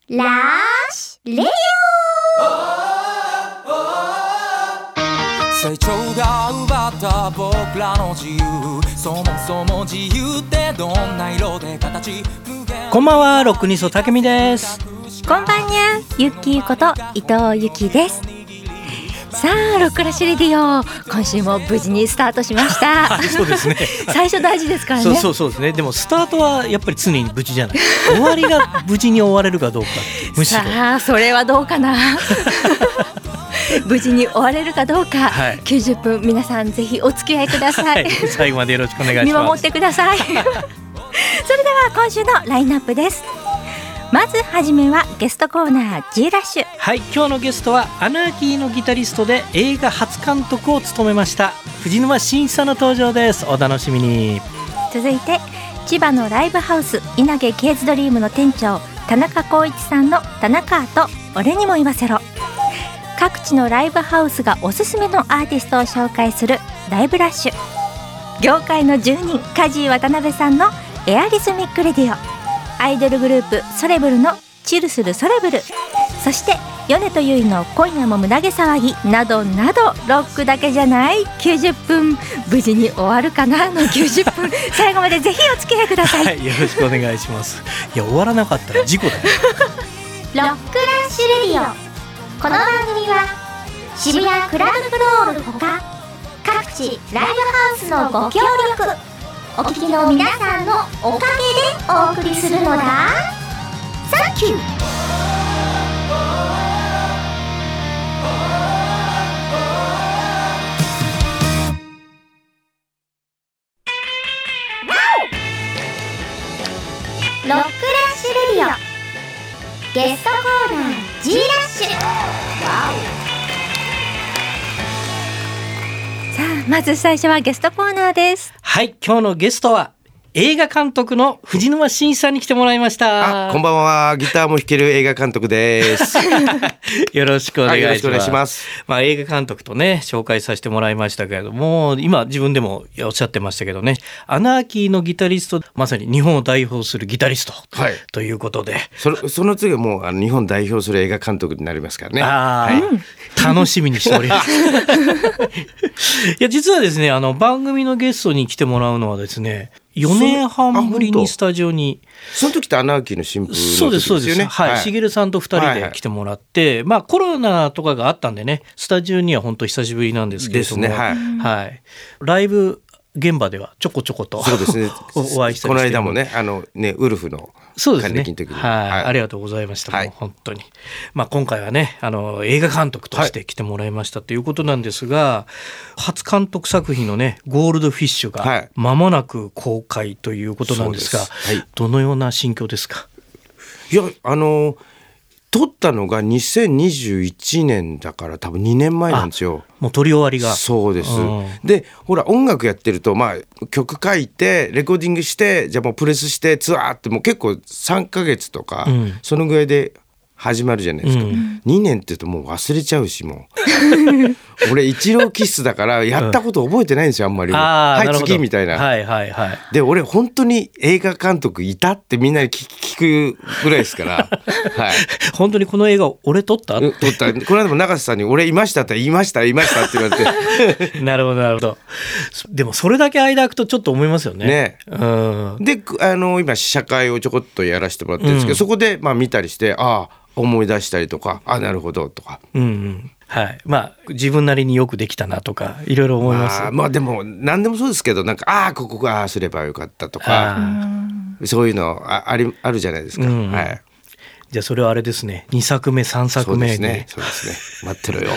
ラッシュレディ成長が奪った僕らの自由、そもそも自由ってどんな色で形。 こんばんは、ロックニストたけみです。 こんばんにゃ、ゆっきーこと伊藤ゆきです。さあ、ロックラッシュレディオ、今週も無事にスタートしましたそうですね最初大事ですからね。 そうですね。でもスタートはやっぱり常に無事じゃない、終わりが無事に終われるかどうかってむしろさあ、それはどうかな無事に終われるかどうか、はい、90分皆さんぜひお付き合いください、はい、 最後までよろしくお願いします。 見守ってくださいそれでは今週のラインナップです。まずはじめはゲストコーナー G ラッシュ。 はい、今日のゲストはアナーキーのギタリストで映画初監督を務めました藤沼真一さんの登場です。お楽しみに。 続いて千葉のライブハウス稲毛ケーズドリームの店長田中光一さんの田中アート俺にも言わせろ。各地のライブハウスがおすすめのアーティストを紹介するライブラッシュ。業界の住人梶井渡辺さんのエアリズミックレディオ。アイドルグループソレブルのチルするソレブル。そして米とゆいの今夜も胸毛騒ぎなどなど、ロックだけじゃない90分、無事に終わるかなの90分最後までぜひお付き合いください、 はい、よろしくお願いします。いや、終わらなかったら事故だよロックラッシュレディオ。この番組は渋谷クラブフロールほか各地ライブハウスのご協力、お聞きの皆さんのおかげでお送りするのだ。サンキュー。ロックラッシュレディオゲストコーナー G ラッシュ。さあ、まず最初はゲストコーナーです。 はい、今日のゲストは映画監督の藤沼真一さんに来てもらいました。 こんばんは、ギターも弾ける映画監督ですよろしくお願いします。 よろしくお願いします。 映画監督とね紹介させてもらいましたけれども、今自分でもおっしゃってましたけどね、アナーキーのギタリスト、まさに日本を代表するギタリスト、はい、ということで、 その次はもう日本代表する映画監督になりますからね。 はい、楽しみにしておりますいや、実はですね、番組のゲストに来てもらうのはですね、4年半ぶりにスタジオに。 その時ってアナーキーの新婦の時ですよね。 そうですそうです、はい、しげるさんと2人で来てもらって、はいはい、コロナとかがあったんでね、スタジオには本当久しぶりなんですけれども、ですね、はいはい、ライブ現場ではちょこちょことそうです、ね、 お会いしたりして、 この間もね、ウルフの還暦の時に、 はいはい、ありがとうございました、はい、もう本当に、今回はね、映画監督として来てもらいましたということなんですが、初監督作品のね、ゴールドフィッシュが間もなく公開ということなんですが、はい、どのような心境ですか？ いや、撮ったのが2021年だから多分2年前なんですよ。 もう撮り終わりが。 そうです、でほら、音楽やってると、曲書いてレコーディングして、じゃあもうプレスしてツアーって、もう結構3ヶ月とか、そのぐらいで始まるじゃないですか、2年って言うともう忘れちゃうし、もう俺一郎気質だからやったこと覚えてないんですよ、あんまり。はい次みたいな、はいはいはい、で俺本当に映画監督いたってみんなに聞くぐらいですから、はい、 本当にこの映画俺撮った？ この間も永瀬さんに俺いましたって言いましたって言われてなるほどなるほど。でもそれだけ間空くとちょっと思いますよね。 ね、で今試写会をちょこっとやらせてもらってるんですけど、そこで見たりして、思い出したりとか、なるほどとか、 はい、自分なりによくできたなとかいろいろ思います。 でも何でもそうですけど、なんかここがすればよかったとか、そういうのあるじゃないですか、はい、 じゃあそれはあれですね、2作目3作目に。 そうですね、待ってろよ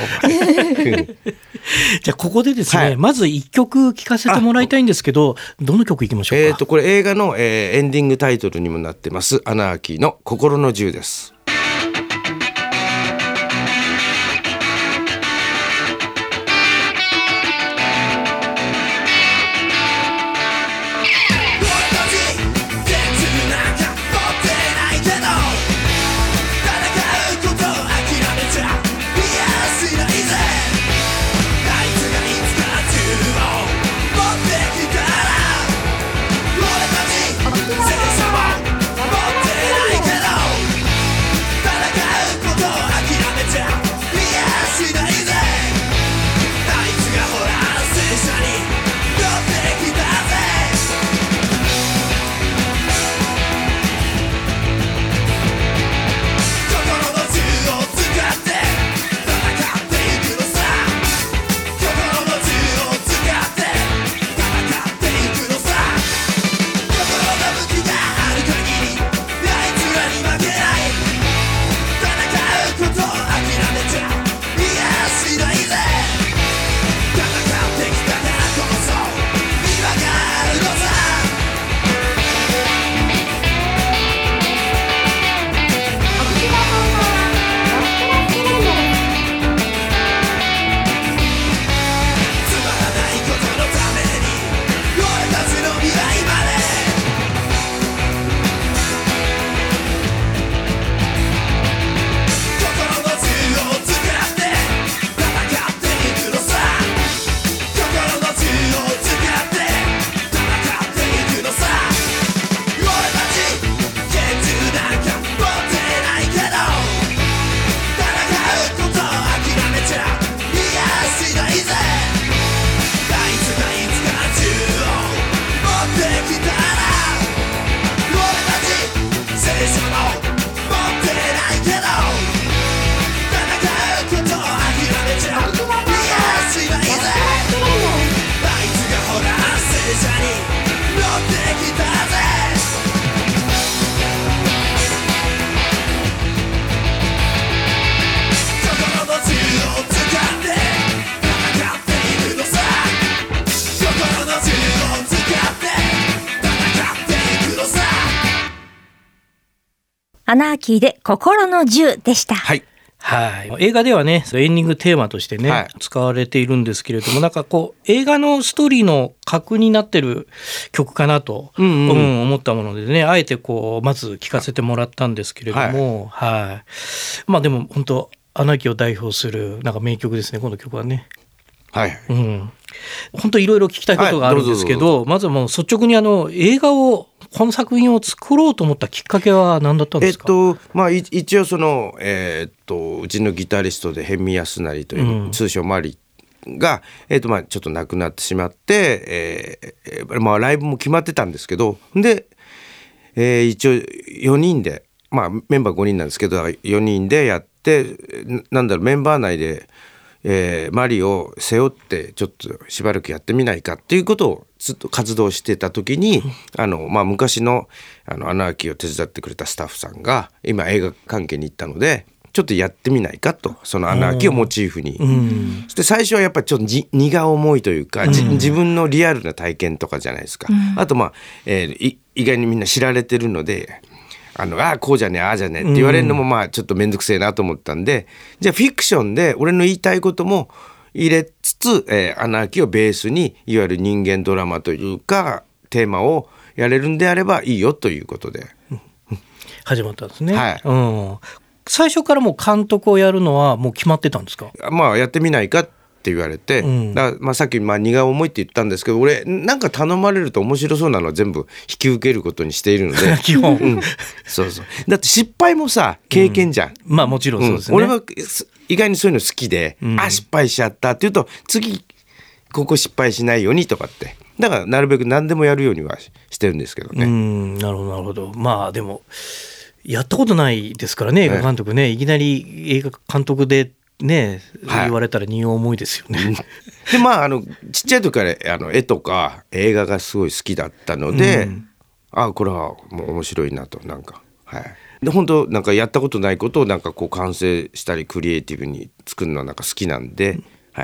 じゃあここでですね、まず1曲聴かせてもらいたいんですけど、どの曲いきましょうか？ これ映画の、エンディングタイトルにもなってます、アナーキーの心の銃です。 アナーキーで心の銃でした。 はい。 はい、映画ではねエンディングテーマとしてね、はい、使われているんですけれども、なんかこう映画のストーリーの核になってる曲かなと、思ったものでね、あえてこうまず聴かせてもらったんですけれども、はい、まあでも本当アナーキーを代表するなんか名曲ですね、この曲はね。 はい、 本当いろいろ聞きたいことがあるんですけど、まずはもう率直に映画をこの作品を作ろうと思ったきっかけは何だったんですか？ 一応その、うちのギタリストで辺見康成という、通称マリが、ちょっと亡くなってしまって、ライブも決まってたんですけど、で、一応4人で、メンバー5人なんですけど4人でやって、メンバー内でマリを背負ってちょっとしばらくやってみないかっていうことをずっと活動してた時に、昔のアナーキーを手伝ってくれたスタッフさんが今映画関係に行ったのでちょっとやってみないかと、そのアナーキーをモチーフに、そして最初はやっぱりちょっと荷が重いというか、自分のリアルな体験とかじゃないですか、あと意外にみんな知られてるのでこうじゃねえああじゃねえって言われるのもちょっと面倒くせえなと思ったんで、じゃあフィクションで俺の言いたいことも入れつつ、アナーキーをベースにいわゆる人間ドラマというかテーマをやれるんであればいいよということで、 始まったんですね。はい、最初からもう監督をやるのはもう決まってたんですか？ やってみないかって言われて、さっき荷が重いって言ったんですけど、俺なんか頼まれると面白そうなのは全部引き受けることにしているので基本、 そうだって失敗もさ経験じゃん、 もちろんそうですね、 俺は意外にそういうの好きで、失敗しちゃったっていうと次ここ失敗しないようにとかって、だからなるべく何でもやるようにはしてるんですけどね。 なるほどなるほど。でもやったことないですからね、映画監督ね、いきなり映画監督でね、言われたら荷重いですよね。でちっちゃい時から絵とか映画がすごい好きだったので、これはもう面白いなとで本当なんかやったことないことをなんかこう完成したりクリエイティブに作るのはなんか好きなんで、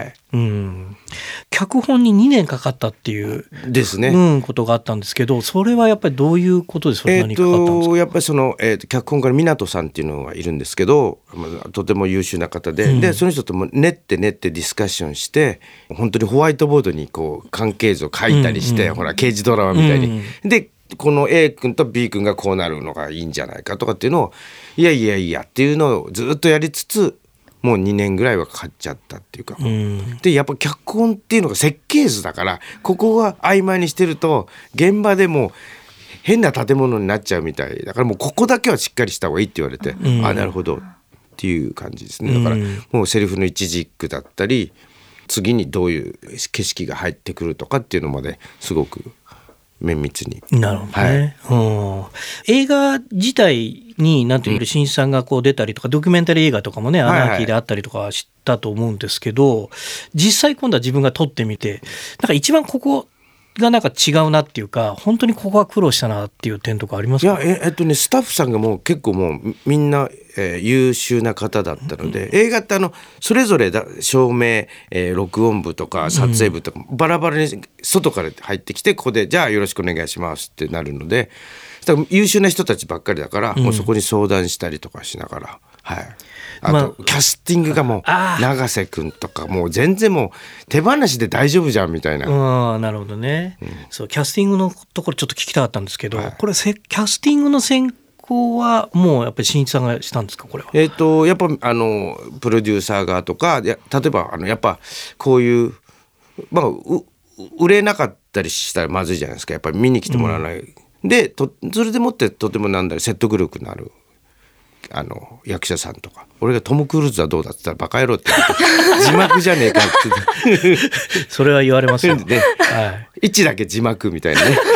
脚本に2年かかったっていうですね、 ことがあったんですけど、それはやっぱりどういうことでそれ何かかったんですか？ やっぱりその、脚本家の湊さんっていうのがいるんですけど、とても優秀な方で、でその人とも練ってディスカッションして、本当にホワイトボードにこう関係図を書いたりして、ほら刑事ドラマみたいに、でこの A 君と B 君がこうなるのがいいんじゃないかとかっていうのをいやっていうのをずっとやりつつ、もう2年ぐらいはかかっちゃったっていうか、でやっぱ脚本っていうのが設計図だから、ここが曖昧にしてると現場でも変な建物になっちゃうみたいだから、もうここだけはしっかりした方がいいって言われて、なるほどっていう感じですね。だからもうセリフの一軸だったり、次にどういう景色が入ってくるとかっていうのまですごく綿密に。 なるほどね。映画自体になんていう新さんがこう出たりとか、ドキュメンタリー映画とかもね、アナーキーであったりとかしたと思うんですけど、実際今度は自分が撮ってみて、なんか一番ここがなんか違うなっていうか、本当にここは苦労したなっていう点とかありますか？ いやスタッフさんがもう結構もうみんな、優秀な方だったので、映画ってそれぞれ照明、録音部とか撮影部とか、バラバラに外から入ってきて、ここでじゃあよろしくお願いしますってなるので、優秀な人たちばっかりだから、もうそこに相談したりとかしながら、あとキャスティングがもう永瀬君とかもう全然もう手放しで大丈夫じゃんみたいな。 なるほどね、そうキャスティングのところちょっと聞きたかったんですけど、これキャスティングの選考はもうやっぱり新一さんがしたんですか？これはやっぱプロデューサー側とか、例えばやっぱこういう、売れなかったりしたらまずいじゃないですか、やっぱり見に来てもらわない、でそれでもってとても説得力のある役者さんとか、俺がトム・クルーズはどうだって言ったらバカ野郎って字幕じゃねえかってそれは言われますよね、一だけ字幕みたいなね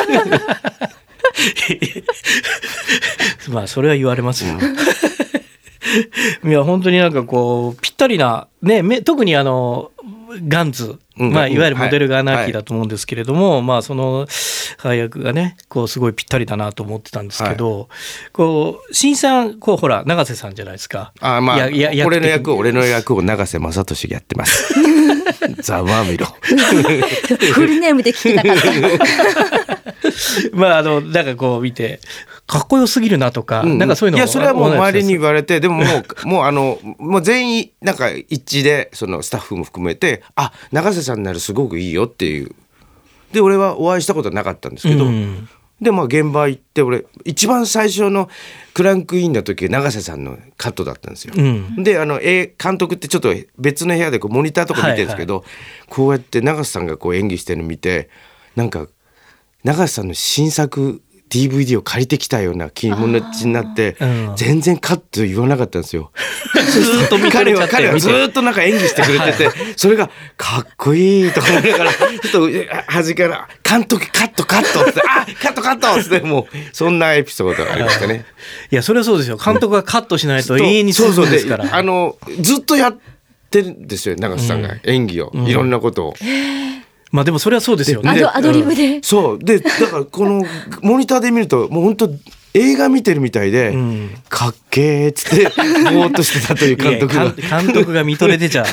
それは言われますよいや本当になんかこうぴったりな、ね、特にガンズ、いわゆるモデルがアナーキーだと思うんですけれども、その配役がねこうすごいぴったりだなと思ってたんですけど、こう新さんほら永瀬さんじゃないですか。 俺の役を永瀬正敏がやってますざまみろフルネームで聞きたかったなんかこう見てかっこよすぎるなとか、なんかそういうの。 いやそれはもう周りに言われて、でももう全員なんか一致でそのスタッフも含めて、あ、永瀬さんならすごくいいよっていう。で俺はお会いしたことはなかったんですけど、で現場行って俺一番最初のクランクインの時永瀬さんのカットだったんですよ。で監督ってちょっと別の部屋でこうモニターとか見てるんですけど、こうやって永瀬さんがこう演技してるの見て、なんか永瀬さんの新作DVD を借りてきたような気持ちになって、全然カット言わなかったんですよ。 ずっと見とれちゃって、 彼はずっとなんか演技してくれてて、それがかっこいいとか思いながら、ちょっと端から監督カットカットって、あ、カットカットってもうそんなエピソードがありましたね。 いやそれはそうですよ。監督がカットしないと永遠に続くんですから。 ずっとやってるんですよ永瀬さんが演技を、いろんなことを。 まあでもそれはそうですよね。 アドリブで。 そうで、だからこのモニターで見るともう本当映画見てるみたいで、かっけーっつってぼーっとしてたという監督が監督が見とれてちゃう。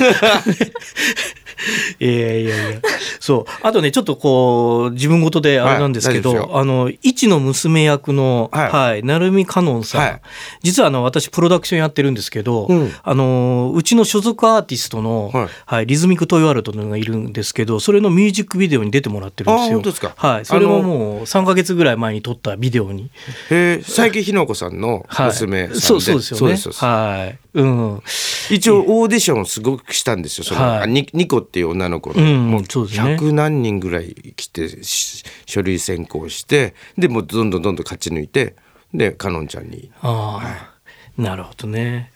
いやそう、あとねちょっとこう自分事であれなんですけど、一の娘役の、成海香音さん、実は私プロダクションやってるんですけど、うちの所属アーティストの、リズミックトイワールドのがいるんですけど、それのミュージックビデオに出てもらってるんですよ。 本当ですか。 はい、それももう3ヶ月ぐらい前に撮ったビデオに。 佐伯ひの子さんの娘さんで、 そうですよね。はい、 一応オーディションをすごくしたんですよ。ニコっていう女の子の、もう100何人ぐらい来て書類選考して、でもうどんどん勝ち抜いて、でかのんちゃんに。 なるほどね。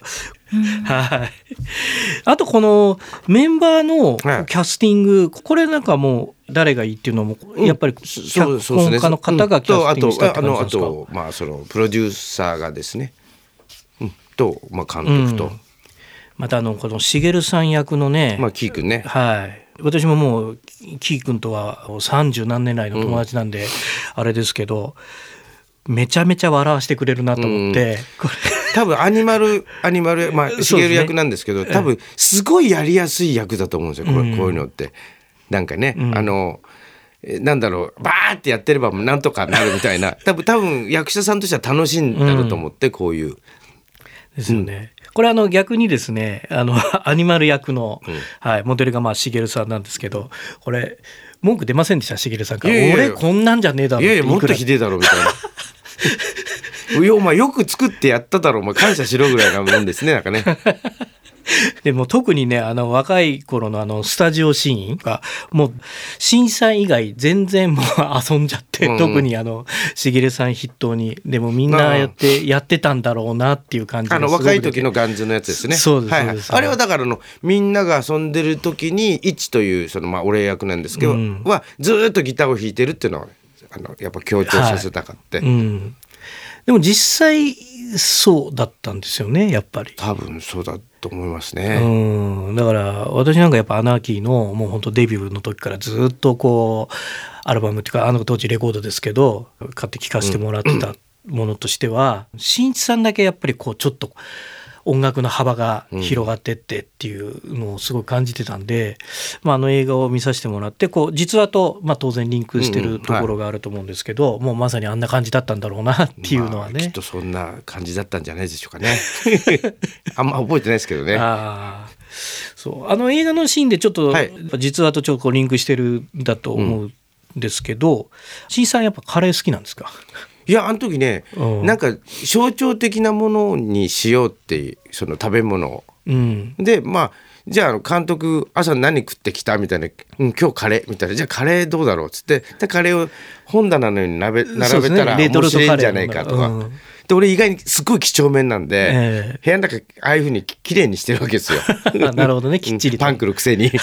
あとこのメンバーのキャスティング、これなんかもう誰がいいっていうのもやっぱり脚本家の方がキャスティングしたって感じですか。 あとまあそのプロデューサーがですね、と監督と、 またこのしげるさん役のね、 キー君ね、 私ももうキー君とは30何年来の友達なんであれですけど、めちゃめちゃ笑わせてくれるなと思って、 多分アニマルしげる役なんですけど、多分すごいやりやすい役だと思うんですよ、こういうのって。なんかね、なんだろう、バーってやってればなんとかなるみたいな、多分役者さんとしては楽しいんだろうと思って、こういうですよね。これ逆にですね、アニマル役の、モデルがしげるさんなんですけど、これ文句出ませんでした？しげるさんから。俺こんなんじゃねえだろって。 いやもっとひでえだろみたいな。お前よく作ってやっただろ、お前感謝しろぐらいなもんですね、なんかね。 でも特にね、若い頃のスタジオシーンがもう審査以外全然もう遊んじゃって、特にしげるさん筆頭に、でもみんなやってたんだろうなっていう感じがすごく若い時のガンズのやつですね。 そうです、 あれはだからみんなが遊んでる時に一という俺役なんですけど、はずっとギターを弾いてるっていうのはやっぱ強調させたかって、 でも実際そうだったんですよね、やっぱり。 多分そうだと思いますね。 だから私なんかやっぱアナーキーのもう本当デビューの時からずっとこうアルバムっていうか当時レコードですけど買って聴かせてもらってたものとしては、新一さんだけやっぱりこうちょっと音楽の幅が広がってってっていうのをすごい感じてたんで、映画を見させてもらって実話と当然リンクしてるところがあると思うんですけど、もうまさにあんな感じだったんだろうなっていうのはね、 きっとそんな感じだったんじゃないでしょうかね。あんま覚えてないですけどね。 そう映画のシーンでちょっと実話とちょっとリンクしてるんだと思うんですけど、新さんやっぱカレー好きなんですか？ いや時ね、なんか象徴的なものにしようっていうその食べ物を、でじゃあ監督朝何食ってきたみたいな、今日カレーみたいな、じゃあカレーどうだろうっつって、でカレーを本棚のように並べたら面白いんじゃないかとか、で俺意外にすごい几帳面なんで、部屋の中ああいう風にきれいにしてるわけですよ。 なるほどね、きっちりと、 パンクのくせに。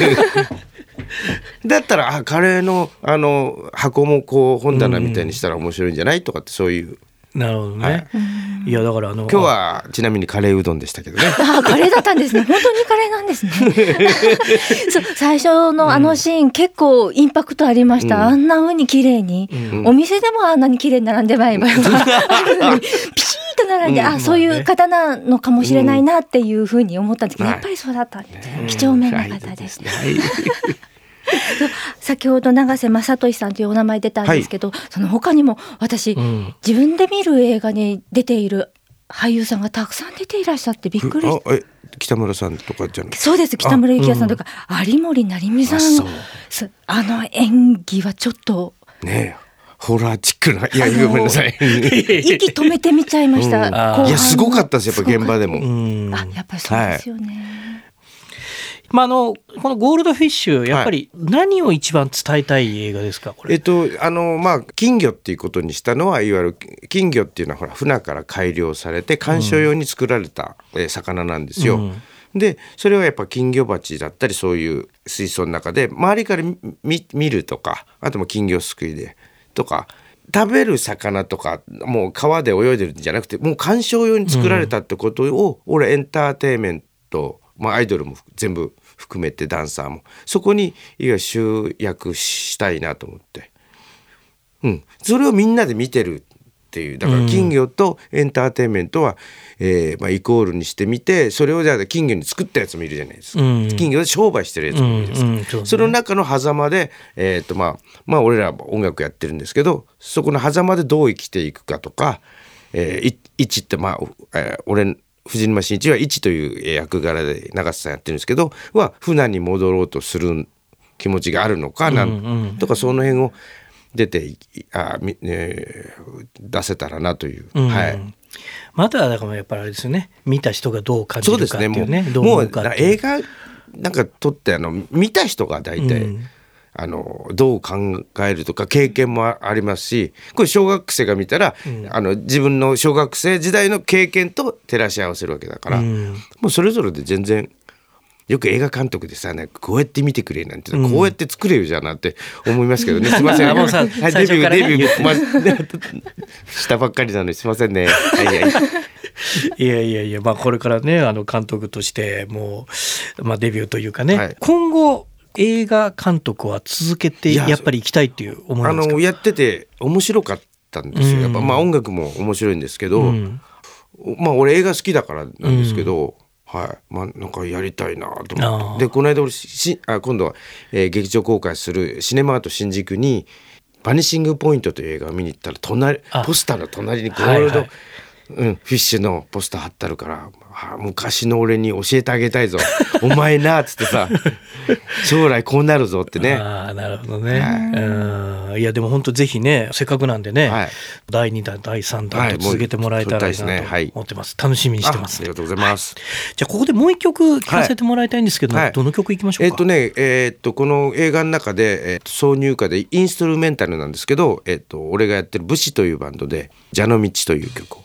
だったらカレーの箱もこう本棚みたいにしたら面白いんじゃないとかって、そういう。 なるほどね。いやだから今日はちなみにカレーうどんでしたけどね。 カレーだったんですね。本当にカレーなんですね。そう、最初のシーン、結構インパクトありました。あんな風に綺麗に、お店でもあんなに綺麗に並んでない場合はピシッと並んで、そういう方なのかもしれないなっていう風に思ったんですけど、やっぱりそうだったんです。几帳面な方ですね。 先ほど永瀬正敏さんというお名前出たんですけど、その他にも私、自分で見る映画に出ている俳優さんがたくさん出ていらっしゃってびっくりして。 北村さんとかじゃない？ そうです、北村幸也さんとか、有森成美さん、演技はちょっとねえ、ホラーチックな、いやごめんなさい息止めてみちゃいました、 いやすごかったですやっぱ現場でも。 やっぱりそうですよね。 このゴールドフィッシュやっぱり何を一番伝えたい映画ですかこれ？ 金魚っていうことにしたのは、いわゆる金魚っていうのはほら船から改良されて観賞用に作られた魚なんですよ。でそれはやっぱ金魚鉢だったりそういう水槽の中で周りから見るとか、あとも金魚すくいでとか、食べる魚とかもう川で泳いでるんじゃなくて、もう観賞用に作られたってことを、俺エンターテインメント、アイドルも全部含めてダンサーもそこに集約したいなと思って、それをみんなで見てるっていう、だから金魚とエンターテインメントは、イコールにしてみて、それをじゃあ金魚に作ったやつもいるじゃないですか、金魚で商売してるやつもいるじゃないですか、その中の狭間で、俺ら音楽やってるんですけど、そこの狭間でどう生きていくかとか、一って俺藤沼真一は一という役柄で永瀬さんやってるんですけど、船に戻ろうとする気持ちがあるのかとか、その辺を出せたらなという、 まただからやっぱりあれですよね、見た人がどう感じるかっていうね。 もう映画なんか撮って見た人が大体、どう考えるとか経験もありますし、これ小学生が見たら、自分の小学生時代の経験と照らし合わせるわけだから、もうそれぞれで全然、よく映画監督でさ、こうやって見てくれなんて、こうやって作れるじゃんなんて思いますけどね。すいません、デビューしたばっかりなのにすいませんね。 いや、これからね監督としてもう、デビューというかね、今後映画監督は続けてやっぱり行きたいっていう思いですか？ やってて面白かったんですよ。やっぱ音楽も面白いんですけど、俺映画好きだからなんですけど、なんかやりたいなと思って、でこの間俺今度は、劇場公開するシネマート新宿にバニシングポイントという映画を見に行ったら、ポスターの隣にゴールド、フィッシュのポスター貼ってあるから、昔の俺に教えてあげたいぞお前なっつってさ将来こうなるぞってね。 なるほどね、いやでも本当ぜひね、せっかくなんでね、第2弾第3弾と続けてもらえたらいいなと思ってます。楽しみにしてます。 ありがとうございます。 じゃあここでもう一曲聴かせてもらいたいんですけど、どの曲いきましょうか？この映画の中で、挿入歌でインストルメンタルなんですけど、俺がやってる武士というバンドで蛇の道という曲を。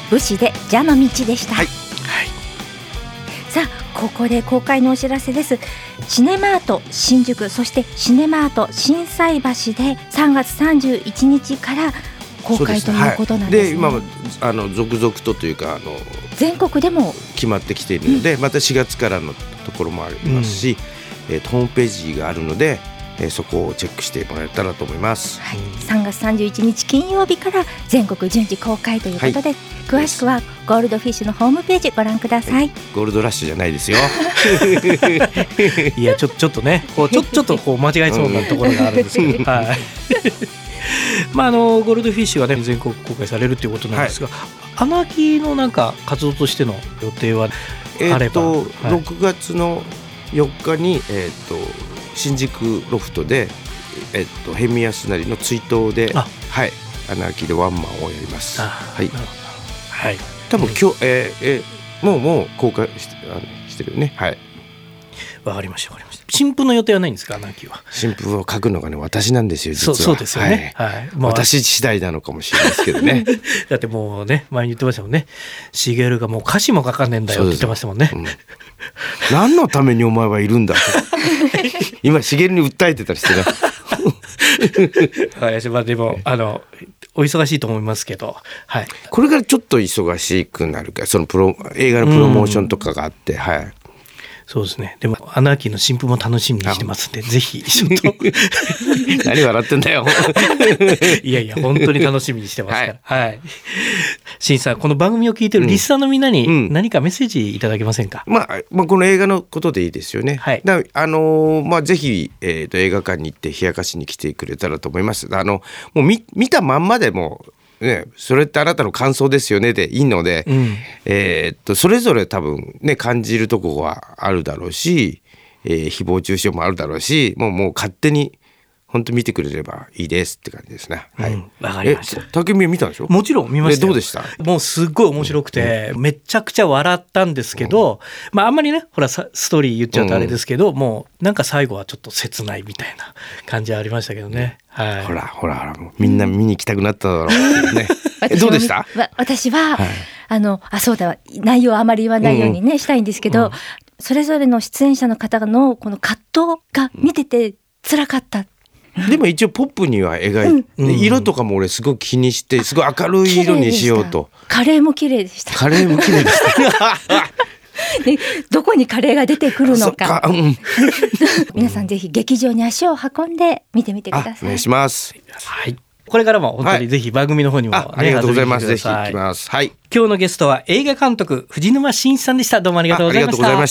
武士で蛇の道でした。 はい、 さあここで公開のお知らせです。シネマート新宿、そしてシネマート心斎橋で3月31日から公開ということなんですね。 で今続々というか全国でも決まってきているので、また4月からのところもありますし、ホームページがあるので、そこをチェックしてもらえたらと思います。 はい、3月31日金曜日から全国順次公開ということで、詳しくはゴールドフィッシュのホームページご覧ください。 ゴールドラッシュじゃないですよ。 いやちょっとねちょっと間違えそうなところがあるんですけど、はい。ゴールドフィッシュがね全国公開されるということなんですが、アナーキーのなんか活動としての予定はあれば、 6月の4日に新宿ロフトで辺見康成の追悼で、アナーキーでワンマンをやります。はい。 はい。 多分今日もう公開してるよね。はい。 わかりました。新譜の予定はないんですか、アナーキーは。 新譜を書くのがね私なんですよ実は。 そうですよね。はい。 私次第なのかもしれないですけどね。 だってもうね前に言ってましたもんね。シゲルがもう歌詞も書かねえんだよって言ってましたもんね。 何のためにお前はいるんだと。今シゲルに訴えてたりしてね。 はい。でもお忙しいと思いますけど、はい。 これからちょっと忙しくなるから、その映画のプロモーションとかがあって、はい。 そうですね。でもアナーキーの新譜も楽しみにしてますんで、ぜひちょっと何笑ってんだよ。 いや本当に楽しみにしてますから。はい。新さん、この番組を聞いてるリスナーのみんなに何かメッセージいただけませんか。 この映画のことでいいですよね。 はい。 ぜひ映画館に行って冷やかしに来てくれたらと思います。もう見たまんまでもね、それってあなたの感想ですよねでいいので、それぞれ多分ね感じるとこはあるだろうし、誹謗中傷もあるだろうし、もう勝手に本当見てくれればいいですって感じですね。はい。 わかりました。 竹見見たでしょ。 もちろん見ましたよ。 どうでした。 もうすっごい面白くて、めちゃくちゃ笑ったんですけど、あんまりねほらストーリー言っちゃうとあれですけど、もうなんか最後はちょっと切ないみたいな感じはありましたけどね。はい。 ほらもうみんな見に行きたくなっただろうね。どうでした。 私は、そうだ、内容はあまり言わないようにね、したいんですけど、それぞれの出演者の方のこの葛藤が見てて辛かった。 でも一応ポップには描いて、色とかも俺すごく気にしてすごい明るい色にしようと。 カレーも綺麗でした。 カレーも綺麗でしたでどこにカレーが出てくるのか、皆さんぜひ劇場に足を運んで見てみてください。 お願いします。 はい。これからも本当にぜひ番組の方にも、 ありがとうございます。ぜひ行きます。はい。 今日のゲストは映画監督藤沼真一さんでした。どうもありがとうございました。 ありがとうございました。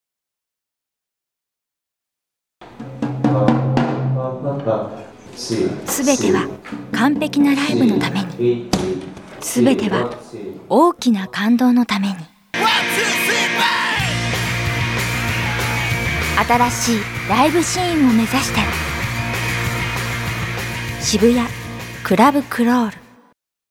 すべては完璧なライブのために、すべては大きな感動のために。新しいライブシーンを目指して、渋谷クラブクロール。